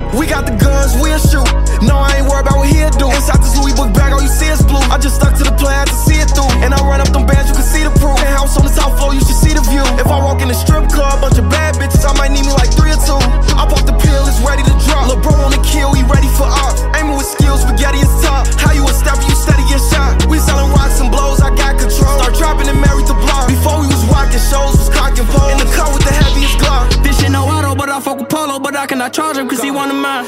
We got the guns, we'll shoot. No, I ain't worried about what he'll do. Inside this Louis book bag, all you see is blue. I just stuck to the plan to see it through. And I run up them bands, you can see the proof. Penthouse on the top floor, you should see the view. If I walk in the strip club, bunch of bad bitches, I might need me like 3 or 2. I pop the pill, it's ready to drop. Lil' bro on the kill, he ready for ops. Aiming with skills, spaghetti is top. How you a stepper, you steady get shot. We selling rocks and blows, I got control. Start dropping and married the block. Before we was rocking shows, was cocking pole. In the car with the heaviest Glock. This shit no auto, but I fuck with Polo. But I cannot charge him cause he one of mine.